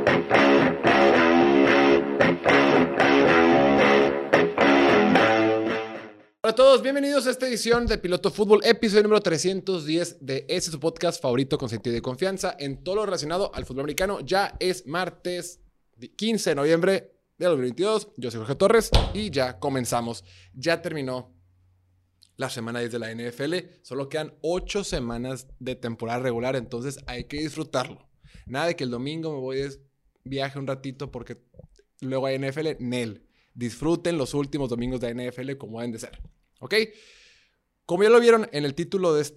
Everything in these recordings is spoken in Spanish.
Hola a todos, bienvenidos a esta edición de Piloto Fútbol, episodio número 310 de este su podcast favorito con sentido de confianza en todo lo relacionado al fútbol americano. Ya es martes 15 de noviembre de 2022, yo soy Jorge Torres y ya comenzamos. Ya terminó la semana 10 de la NFL, solo quedan 8 semanas de temporada regular, entonces hay que disfrutarlo. Nada de que el domingo me voy de viaje un ratito porque luego hay NFL, nel. Disfruten los últimos domingos de NFL como deben de ser. ¿Ok? Como ya lo vieron en el título de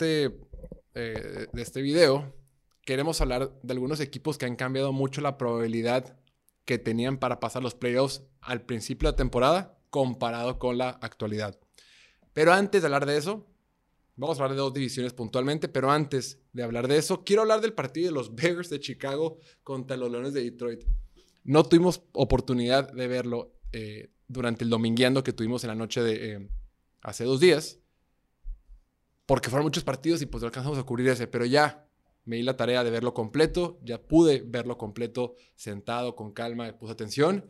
este video, queremos hablar de algunos equipos que han cambiado mucho la probabilidad que tenían para pasar los playoffs al principio de la temporada comparado con la actualidad. Pero antes de hablar de eso, vamos a hablar de dos divisiones puntualmente, pero antes de hablar de eso, quiero hablar del partido de los Bears de Chicago contra los Leones de Detroit. No tuvimos oportunidad de verlo durante el domingueando que tuvimos en la noche de hace 2 días, porque fueron muchos partidos y pues no alcanzamos a cubrir ese, pero ya me di la tarea de verlo completo, ya pude verlo completo, sentado, con calma, puse atención,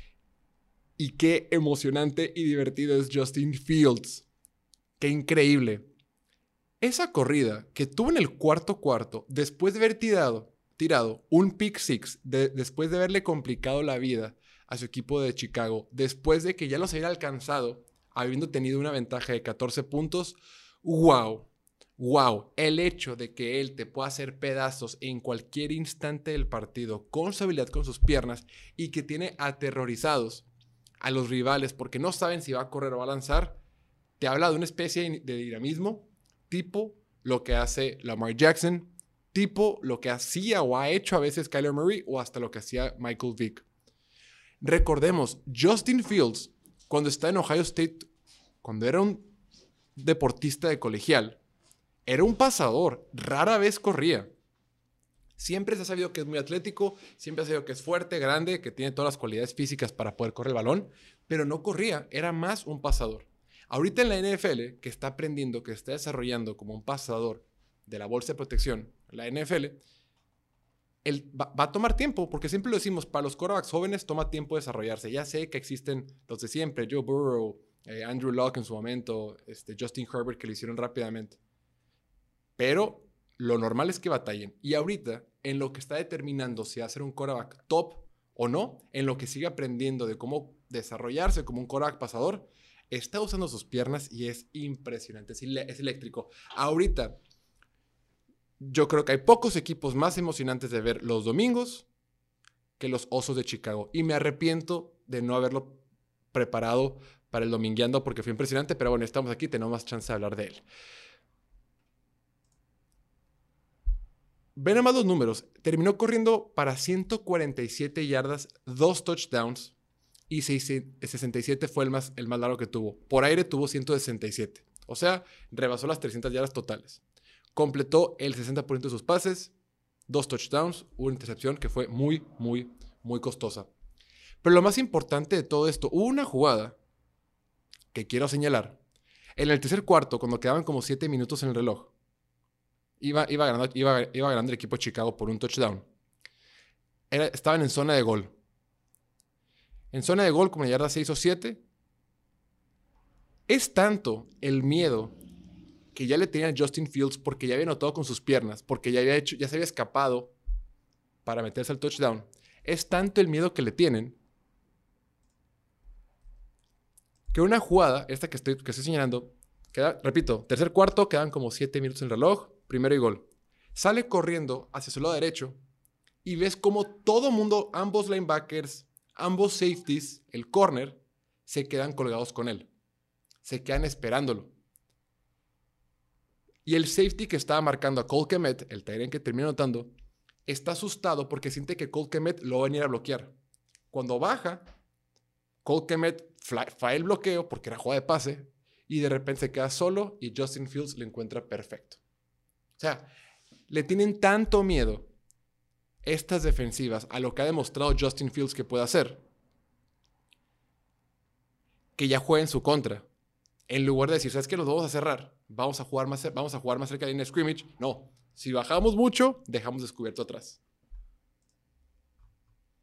y qué emocionante y divertido es Justin Fields, qué increíble. Esa corrida que tuvo en el cuarto, después de haber tirado un pick six, después de haberle complicado la vida a su equipo de Chicago, después de que ya los hubiera alcanzado, habiendo tenido una ventaja de 14 puntos, wow, el hecho de que él te pueda hacer pedazos en cualquier instante del partido con su habilidad con sus piernas y que tiene aterrorizados a los rivales porque no saben si va a correr o va a lanzar, te habla de una especie de dinamismo, tipo lo que hace Lamar Jackson, tipo lo que hacía o ha hecho a veces Kyler Murray o hasta lo que hacía Michael Vick. Recordemos, Justin Fields, cuando está en Ohio State, cuando era un deportista de colegial, era un pasador, rara vez corría. Siempre se ha sabido que es muy atlético, siempre se ha sabido que es fuerte, grande, que tiene todas las cualidades físicas para poder correr el balón, pero no corría, era más un pasador. Ahorita en la NFL, que está aprendiendo, que está desarrollando como un pasador de la bolsa de protección, la NFL, él va a tomar tiempo, porque siempre lo decimos, para los quarterbacks jóvenes toma tiempo desarrollarse. Ya sé que existen los de siempre, Joe Burrow, Andrew Luck en su momento, Justin Herbert, que lo hicieron rápidamente. Pero lo normal es que batallen. Y ahorita, en lo que está determinando si va a ser un quarterback top o no, en lo que sigue aprendiendo de cómo desarrollarse como un quarterback pasador, está usando sus piernas y es impresionante, es eléctrico. Ahorita, yo creo que hay pocos equipos más emocionantes de ver los domingos que los Osos de Chicago. Y me arrepiento de no haberlo preparado para el domingueando porque fue impresionante, pero bueno, estamos aquí, tenemos más chance de hablar de él. Ven nomás los números. Terminó corriendo para 147 yardas, 2 touchdowns y 67 fue el más largo que tuvo. Por aire tuvo 167. O sea, rebasó las 300 yardas totales. Completó el 60% de sus pases, 2 touchdowns, una intercepción que fue muy costosa. Pero lo más importante de todo esto, hubo una jugada que quiero señalar. En el tercer cuarto, cuando quedaban como 7 minutos en el reloj, iba ganando el equipo de Chicago por un touchdown. Estaban en zona de gol. En zona de gol, como en la yarda 6 o 7, es tanto el miedo que ya le tenían a Justin Fields porque ya había anotado con sus piernas, porque ya se había escapado para meterse al touchdown. Es tanto el miedo que le tienen que una jugada, esta que estoy señalando, repito, tercer cuarto, quedan como 7 minutos en el reloj, primero y gol. Sale corriendo hacia su lado derecho y ves como todo mundo, ambos linebackers, ambos safeties, el corner, se quedan colgados con él. Se quedan esperándolo. Y el safety que estaba marcando a Cole Kmet, el tight end que termina anotando, está asustado porque siente que Cole Kmet lo va a venir a bloquear. Cuando baja, Cole Kmet falla el bloqueo porque era jugada de pase y de repente se queda solo y Justin Fields lo encuentra perfecto. O sea, le tienen tanto miedo estas defensivas a lo que ha demostrado Justin Fields que puede hacer, que ya juega en su contra. En lugar de decir, ¿sabes qué? Los vamos a cerrar. Vamos a jugar más cerca de la línea de scrimmage. No. Si bajamos mucho, dejamos descubierto atrás.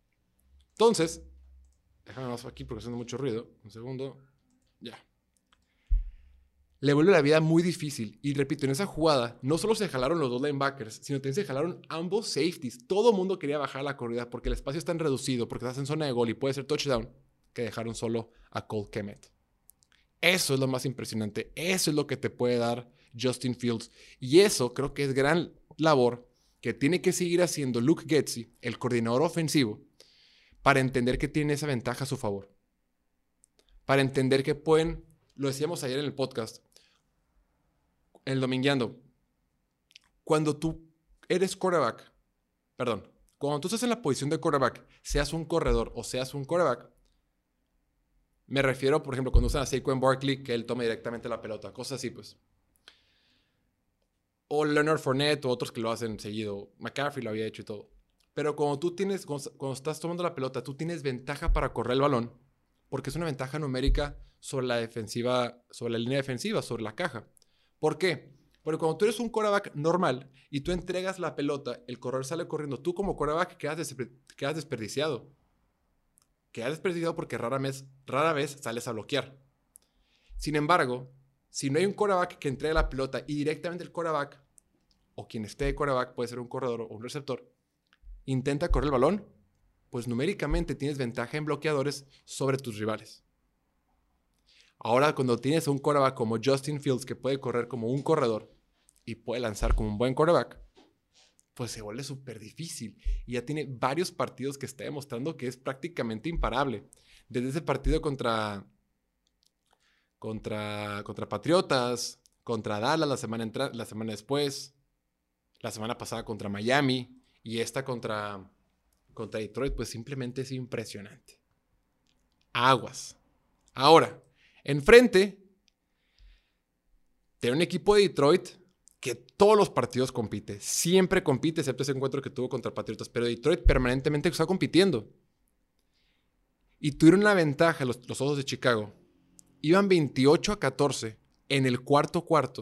Entonces, déjame más aquí porque está haciendo mucho ruido. Un segundo. Ya. Le vuelve la vida muy difícil. Y repito, en esa jugada no solo se jalaron los dos linebackers, sino también se jalaron ambos safeties. Todo el mundo quería bajar la corrida porque el espacio es tan reducido, porque estás en zona de gol y puede ser touchdown, que dejaron solo a Cole Kmet. Eso es lo más impresionante. Eso es lo que te puede dar Justin Fields. Y eso creo que es gran labor que tiene que seguir haciendo Luke Getsy, el coordinador ofensivo, para entender que tiene esa ventaja a su favor. Para entender que pueden, lo decíamos ayer en el podcast, el domingueando, cuando tú eres quarterback, cuando tú estás en la posición de quarterback, seas un corredor o seas un quarterback, me refiero, por ejemplo, cuando usan a Saquon Barkley, que él tome directamente la pelota, cosas así, pues. O Leonard Fournette o otros que lo hacen seguido. McCaffrey lo había hecho y todo. Pero cuando estás tomando la pelota, tú tienes ventaja para correr el balón, porque es una ventaja numérica sobre la defensiva, sobre la línea defensiva, sobre la caja. ¿Por qué? Porque cuando tú eres un quarterback normal y tú entregas la pelota, el corredor sale corriendo, tú como quarterback quedas desperdiciado. Quedas desperdiciado porque rara vez sales a bloquear. Sin embargo, si no hay un quarterback que entregue la pelota y directamente el quarterback, o quien esté de quarterback, puede ser un corredor o un receptor, intenta correr el balón, pues numéricamente tienes ventaja en bloqueadores sobre tus rivales. Ahora, cuando tienes un quarterback como Justin Fields, que puede correr como un corredor y puede lanzar como un buen quarterback, pues se vuelve súper difícil. Y ya tiene varios partidos que está demostrando que es prácticamente imparable. Desde ese partido contra Patriotas, contra Dallas la semana después, la semana pasada contra Miami y esta contra Detroit, pues simplemente es impresionante. Aguas. Ahora, enfrente, tiene un equipo de Detroit que todos los partidos compite. Siempre compite, excepto ese encuentro que tuvo contra Patriotas. Pero Detroit permanentemente está compitiendo. Y tuvieron la ventaja los Osos de Chicago. Iban 28-14 en el cuarto.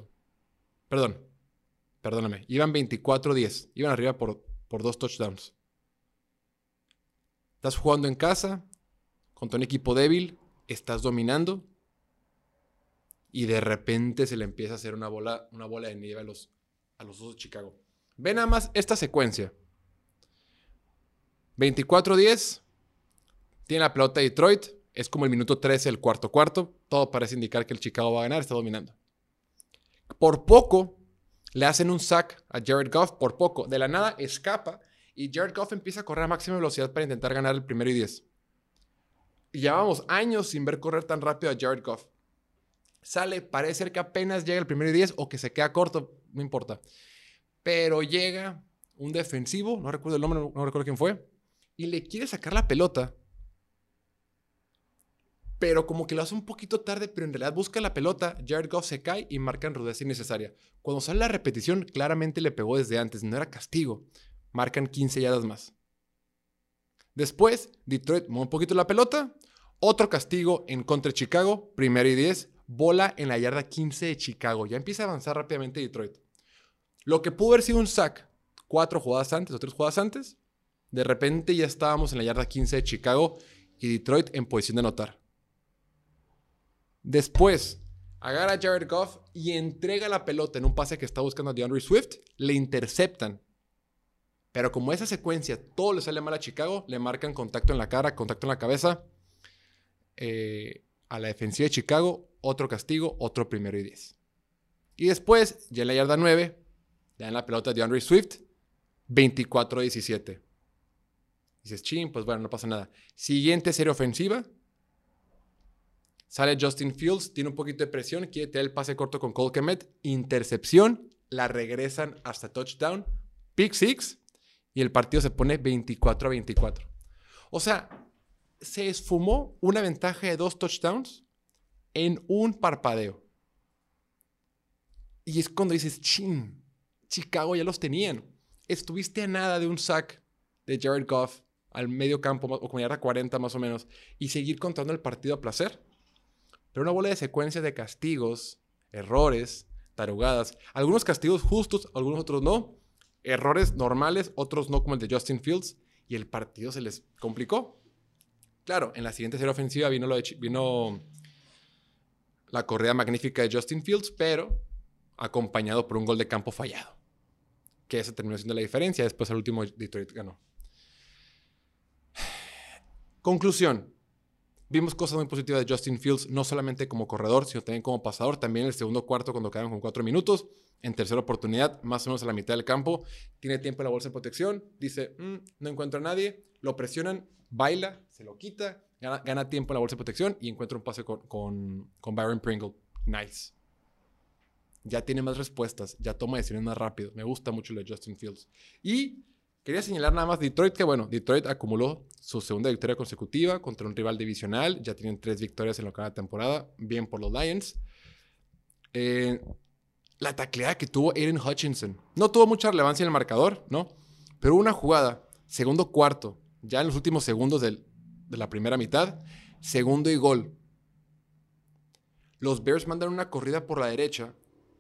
Perdóname. Iban 24-10. Iban arriba por 2 touchdowns. Estás jugando en casa contra un equipo débil. Estás dominando. Y de repente se le empieza a hacer una bola de nieve a los Osos de Chicago. Ve nada más esta secuencia. 24-10. Tiene la pelota de Detroit. Es como el minuto 13 del cuarto. Todo parece indicar que el Chicago va a ganar. Está dominando. Por poco le hacen un sack a Jared Goff. Por poco. De la nada escapa. Y Jared Goff empieza a correr a máxima velocidad para intentar ganar el 1st y 10. Y llevamos años sin ver correr tan rápido a Jared Goff. Sale, parece ser que apenas llega el 1st y 10 o que se queda corto, no importa. Pero llega un defensivo, no recuerdo el nombre, no recuerdo quién fue, y le quiere sacar la pelota. Pero como que lo hace un poquito tarde, pero en realidad busca la pelota, Jared Goff se cae y marcan rudeza innecesaria. Cuando sale la repetición, claramente le pegó desde antes, no era castigo. Marcan 15 yardas más. Después, Detroit mueve un poquito la pelota, otro castigo en contra de Chicago, 1st y 10, bola en la yarda 15 de Chicago. Ya empieza a avanzar rápidamente Detroit. Lo que pudo haber sido un sack 4 jugadas antes o 3 jugadas antes, de repente ya estábamos en la yarda 15 de Chicago y Detroit en posición de anotar. Después, agarra a Jared Goff y entrega la pelota en un pase que está buscando a DeAndre Swift. Le interceptan. Pero como esa secuencia todo le sale mal a Chicago, le marcan contacto en la cara, contacto en la cabeza. A la defensiva de Chicago, otro castigo, otro 1st y 10. Y después, ya en la yarda 9, le dan la pelota a DeAndre Swift, 24-17. Dices, chin, pues bueno, no pasa nada. Siguiente serie ofensiva. Sale Justin Fields, tiene un poquito de presión, quiere tirar el pase corto con Cole Kmet, intercepción, la regresan hasta touchdown, pick six, y el partido se pone 24-24. O sea, se esfumó una ventaja de 2 touchdowns en un parpadeo. Y es cuando dices, chin, Chicago ya los tenían. Estuviste a nada de un sack de Jared Goff al medio campo, o como yarda 40 más o menos, y seguir contando el partido a placer. Pero una bola de secuencia de castigos, errores, tarugadas. Algunos castigos justos, algunos otros no. Errores normales, otros no, como el de Justin Fields. Y el partido se les complicó. Claro, en la siguiente serie ofensiva vino la corrida magnífica de Justin Fields, pero acompañado por un gol de campo fallado. Que esa terminó siendo la diferencia. Después el último Detroit ganó. Conclusión. Vimos cosas muy positivas de Justin Fields, no solamente como corredor, sino también como pasador. También en el segundo cuarto, cuando quedaron con 4 minutos. En tercera oportunidad, más o menos a la mitad del campo. Tiene tiempo en la bolsa de protección. Dice, no encuentro a nadie. Lo presionan, baila, se lo quita. Gana tiempo en la bolsa de protección y encuentra un pase con Byron Pringle. Nice. Ya tiene más respuestas. Ya toma decisiones más rápido. Me gusta mucho lo de Justin Fields. Y quería señalar nada más Detroit, que bueno, Detroit acumuló su segunda victoria consecutiva contra un rival divisional. Ya tienen 3 victorias en lo que va de temporada. Bien por los Lions. La tacleada que tuvo Aiden Hutchinson. No tuvo mucha relevancia en el marcador, ¿no? Pero una jugada, segundo cuarto, ya en los últimos segundos de la primera mitad, segundo y gol. Los Bears mandan una corrida por la derecha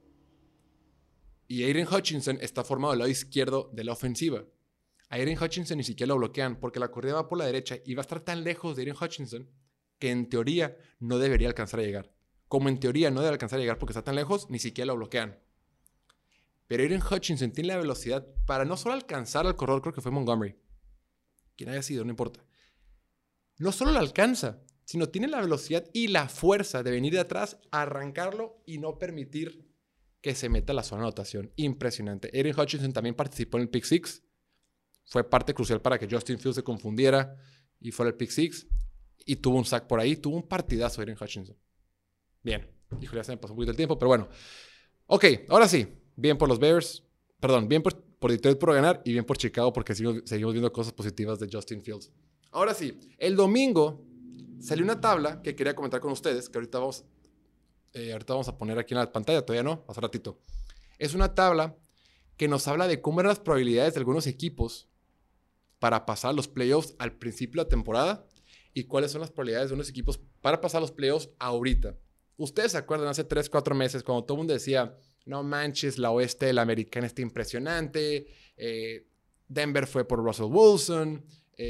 y Aiden Hutchinson está formado del lado izquierdo de la ofensiva. A Aiden Hutchinson ni siquiera lo bloquean porque la corrida va por la derecha y va a estar tan lejos de Aiden Hutchinson que en teoría no debería alcanzar a llegar. Como en teoría no debe alcanzar a llegar porque está tan lejos, ni siquiera lo bloquean. Pero Aiden Hutchinson tiene la velocidad para no solo alcanzar al corredor, creo que fue Montgomery. Quien haya sido, no importa. No solo lo alcanza, sino tiene la velocidad y la fuerza de venir de atrás, arrancarlo y no permitir que se meta a la zona de anotación. Impresionante. Aiden Hutchinson también participó en el pick six. Fue parte crucial para que Justin Fields se confundiera y fuera el pick six. Y tuvo un sack por ahí. Tuvo un partidazo Aiden Hutchinson. Bien. Híjole, ya se me pasó un poquito el tiempo, pero bueno. Ok, ahora sí. Bien por los Bears. Perdón, bien por Detroit por ganar y bien por Chicago porque seguimos viendo cosas positivas de Justin Fields. Ahora sí, el domingo salió una tabla que quería comentar con ustedes, que ahorita vamos a poner aquí en la pantalla, todavía no, hace ratito. Es una tabla que nos habla de cómo eran las probabilidades de algunos equipos para pasar los playoffs al principio de la temporada y cuáles son las probabilidades de unos equipos para pasar los playoffs ahorita. Ustedes se acuerdan hace 3-4 meses cuando todo el mundo decía, no manches, la oeste de la americana está impresionante, Denver fue por Russell Wilson,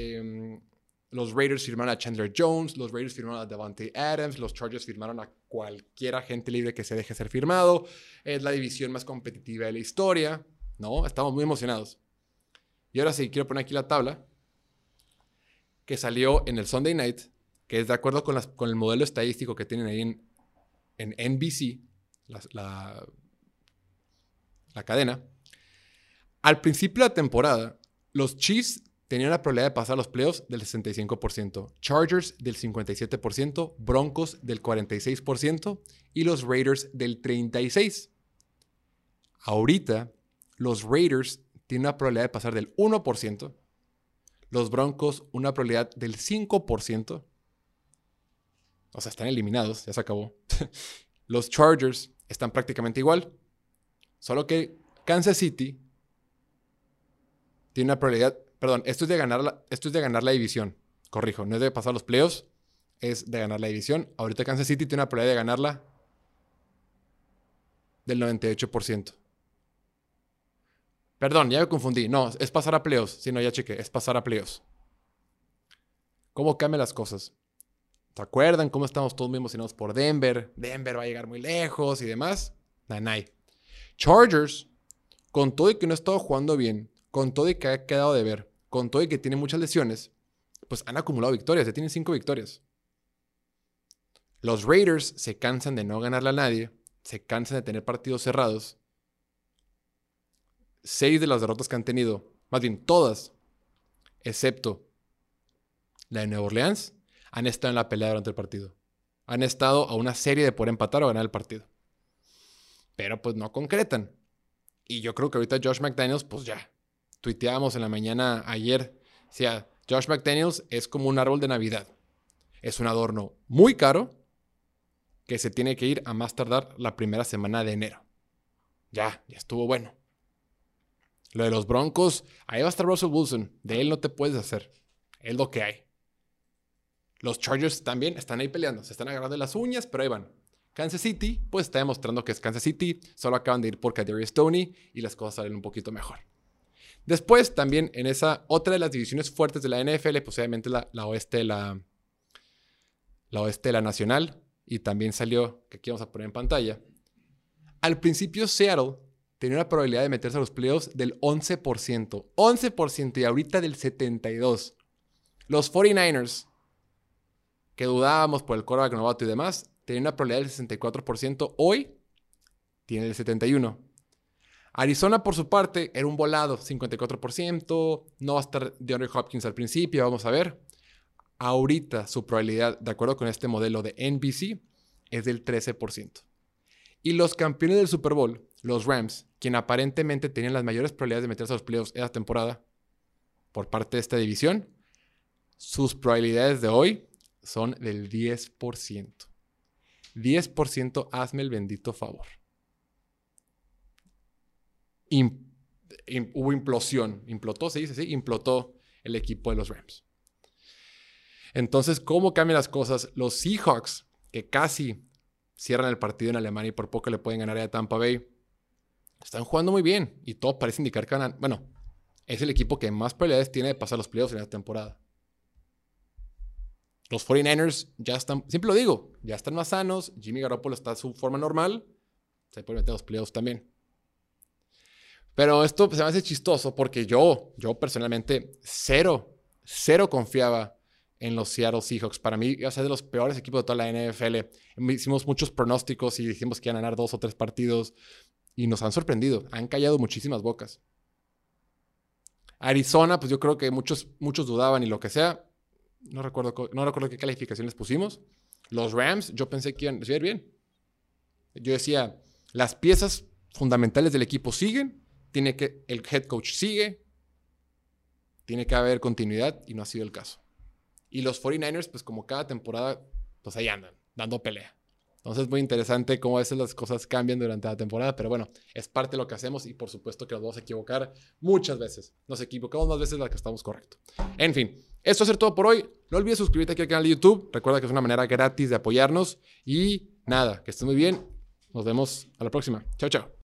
los Raiders firmaron a Chandler Jones, los Raiders firmaron a Davante Adams, los Chargers firmaron a cualquier agente libre que se deje ser firmado, es la división más competitiva de la historia, ¿no? Estamos muy emocionados. Y ahora sí, quiero poner aquí la tabla que salió en el Sunday Night, que es de acuerdo con el modelo estadístico que tienen ahí en NBC, la cadena. Al principio de la temporada, los Chiefs tenían la probabilidad de pasar los playoffs del 65%, Chargers del 57%, Broncos del 46% y los Raiders del 36%. Ahorita, los Raiders tienen una probabilidad de pasar del 1%, los Broncos una probabilidad del 5%, o sea, están eliminados, ya se acabó. Los Chargers están prácticamente igual, solo que Kansas City tiene una probabilidad, perdón, esto es de ganar la división, corrijo, no es de pasar los playoffs, es de ganar la división. Ahorita Kansas City tiene una probabilidad de ganarla del 98%. Perdón, ya me confundí. No, es pasar a playoffs. Sí, no, ya chequé. Es pasar a playoffs. ¿Cómo cambian las cosas? ¿Se acuerdan cómo estamos todos muy emocionados por Denver? Denver va a llegar muy lejos y demás. Nanay. Chargers, con todo y que no ha estado jugando bien, con todo y que ha quedado de ver, con todo y que tiene muchas lesiones, pues han acumulado victorias. Ya tienen 5 victorias. Los Raiders se cansan de no ganarle a nadie. Se cansan de tener partidos cerrados. 6 de las derrotas que han tenido, más bien todas, excepto la de Nueva Orleans, han estado en la pelea durante el partido. Han estado a una serie de poder empatar o ganar el partido. Pero pues no concretan. Y yo creo que ahorita Josh McDaniels, pues ya. Tuiteábamos en la mañana ayer. O sea, Josh McDaniels es como un árbol de Navidad. Es un adorno muy caro que se tiene que ir a más tardar la primera semana de enero. Ya estuvo bueno. Lo de los Broncos, ahí va a estar Russell Wilson. De él no te puedes hacer. Es lo que hay. Los Chargers también están ahí peleando. Se están agarrando las uñas, pero ahí van. Kansas City, pues está demostrando que es Kansas City. Solo acaban de ir por Kadarius Toney y las cosas salen un poquito mejor. Después, también en esa otra de las divisiones fuertes de la NFL, pues obviamente la oeste de la la oeste de la Nacional, y también salió, que aquí vamos a poner en pantalla. Al principio Seattle tenía una probabilidad de meterse a los playoffs del 11%. 11% y ahorita del 72%. Los 49ers, que dudábamos por el quarterback novato y demás, tenían una probabilidad del 64%. Hoy tiene el 71%. Arizona, por su parte, era un volado, 54%. No va a estar DeAndre Hopkins al principio, vamos a ver. Ahorita su probabilidad, de acuerdo con este modelo de NBC, es del 13%. Y los campeones del Super Bowl, los Rams, quien aparentemente tenían las mayores probabilidades de meterse a los playoffs esta temporada por parte de esta división, sus probabilidades de hoy son del 10%. 10%, hazme el bendito favor. Hubo implosión. Implotó, se dice, sí, implotó el equipo de los Rams. Entonces, ¿cómo cambian las cosas? Los Seahawks, que casi cierran el partido en Alemania y por poco le pueden ganar a Tampa Bay, están jugando muy bien y todo parece indicar que van a... Bueno, es el equipo que más probabilidades tiene de pasar los playoffs en esta temporada. Los 49ers ya están, siempre lo digo, ya están más sanos. Jimmy Garoppolo está a su forma normal. Se puede meter a los playoffs también. Pero esto se me hace chistoso porque yo personalmente cero confiaba en los Seattle Seahawks. Para mí iba a ser de los peores equipos de toda la NFL. Hicimos muchos pronósticos y dijimos que iban a ganar 2 o 3 partidos y nos han sorprendido. Han callado muchísimas bocas. Arizona, pues yo creo que muchos dudaban y lo que sea. No recuerdo qué calificaciones pusimos. Los Rams, yo pensé que iban a recibir bien. Yo decía, las piezas fundamentales del equipo siguen. El head coach sigue. Tiene que haber continuidad y no ha sido el caso. Y los 49ers, pues como cada temporada, pues ahí andan, dando pelea. Entonces es muy interesante cómo a veces las cosas cambian durante la temporada, pero bueno, es parte de lo que hacemos y por supuesto que nos vamos a equivocar muchas veces. Nos equivocamos más veces de las que estamos correcto. En fin, esto va a ser todo por hoy. No olvides suscribirte aquí al canal de YouTube. Recuerda que es una manera gratis de apoyarnos. Y nada, que estés muy bien. Nos vemos a la próxima. Chao, chao.